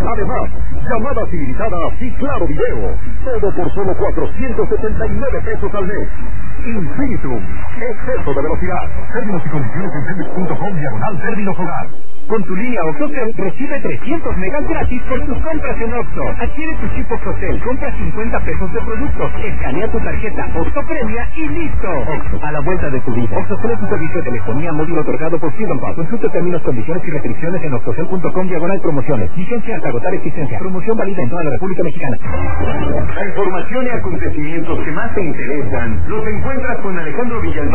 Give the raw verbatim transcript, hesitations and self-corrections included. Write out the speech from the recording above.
Además, llamadas ilimitadas y claro video. Todo por solo cuatrocientos setenta y nueve pesos al mes. Infinitum, exceso de velocidad. Términos y condiciones en Telmex punto com diagonal términos hogar. Con tu línea Octotel recibe trescientos megas gratis por tus compras en Oxxo. Adquiere tu chip Octotel, compra cincuenta pesos de productos, escanea tu tarjeta Oxxo Premia y listo. Oxxo, a la vuelta de tu vida. Oxxo tiene tu servicio de telefonía móvil otorgado por Freedom Pass. Consulta términos, condiciones y restricciones en oxxotel punto com diagonal promociones. Vigencia hasta agotar existencia. Promoción válida en toda la República Mexicana. La información y acontecimientos que más te interesan los encuentras con Alejandro Villalba.